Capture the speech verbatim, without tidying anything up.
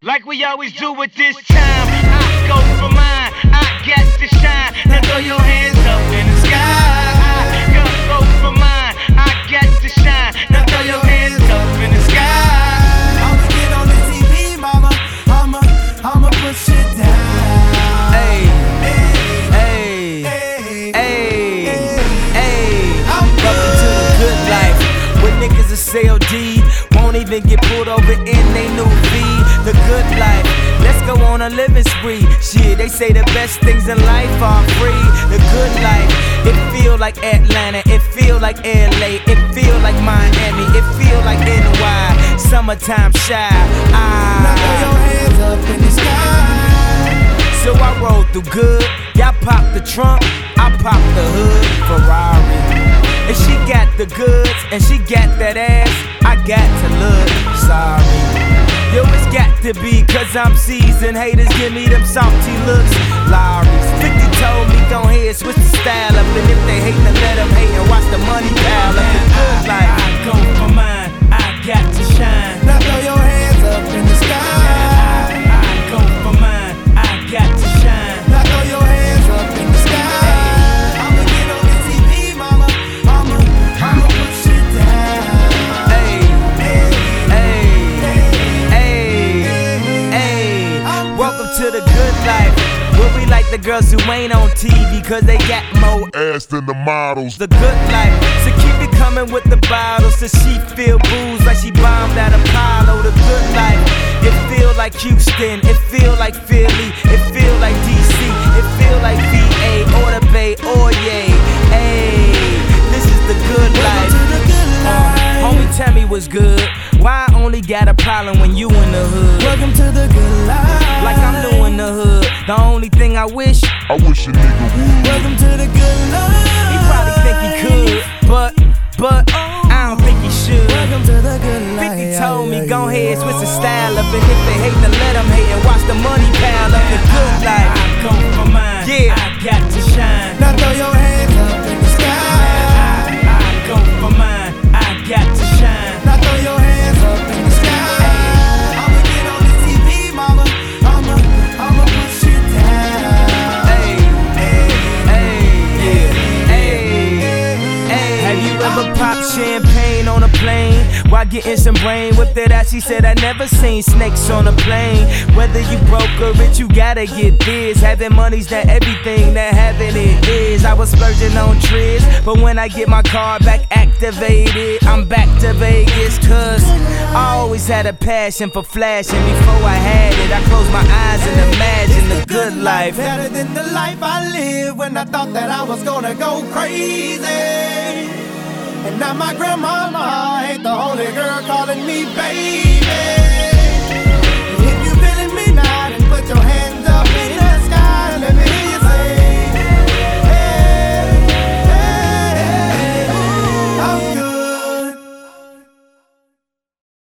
Like we always do at this time, I go for mine, I get to shine. Now throw your hands up in the sky. I go for mine, I get to shine. Now throw your hands up in the sky. I'ma get on the T V, mama. I'ma, I'ma push it down. Hey, hey, hey, hey, hey. Welcome to the good life, where niggas are C L D, won't even get pulled over in they new V. The good life, let's go on a living spree. Shit, they say the best things in life are free. The good life, it feel like Atlanta, it feel like L A, it feel like Miami, it feel like N Y. Summertime shy. Now throw your hands up in the sky. So I roll through good, y'all pop the trunk, I pop the hood, Ferrari. And she got the goods, and she got that ass, I got to look sorry. Yo, it's got to be, cause I'm seasoned. Haters give me them salty looks, Lowry's. fifty told me, gon' head, switch the style up. And if they hate, then let them hate and watch the money pile up. The good life, I go for mine, I got to shine. Now throw your hands up in the sky. I, I go for mine, I got to shine. Now throw your hands up in the sky. I'ma get on the T V, mama. I'ma, I'ma push it down. Hey, hey, hey, hey. Welcome to the good life, where we like the girls who ain't on T V, cause they got more ass than the models. The good life, so keep it coming with the bottles, so she feel booze like she bombed at Apollo. The good life, it feel like Houston, it feel like Philly, it feel like D C, it feel like V A or the Bay or yay. Hey, this is the good life. Welcome to the good life. Uh, homie, tell me what's good. Why I only got a problem when you in the hood? Welcome to the good life. Like I'm new in the hood. The only thing I wish, I wish a nigga would. Welcome to the good life. he probably think he could, but, but, I don't think he should. Welcome to the good life. fifty told me, go ahead, switch the style up. And if they hate, then let them hate and watch the money pile up. The good life, I go for mine, yeah, I got to shine. Now throw your hands up in the sky. I, I go for mine, I got to shine. Now throw your hands up in the sky. I'ma get on the T V, mama. I'ma, I'ma push it down. Hey, hey, hey, yeah, hey, hey. Have you ever popped champagne on a plane while getting some brain whipped it out? She said I never seen snakes on a plane. Whether you broke or rich, you gotta get this. Having money's not everything that having it is. I was splurging on trips, but when I get my car back activated, I'm back to Vegas. Cause I always had a passion for flashing. Before I had it, I closed my eyes and imagined the good life. Better than the life I lived when I thought that I was gonna go crazy. And now my grandmama ain't the only girl calling me baby.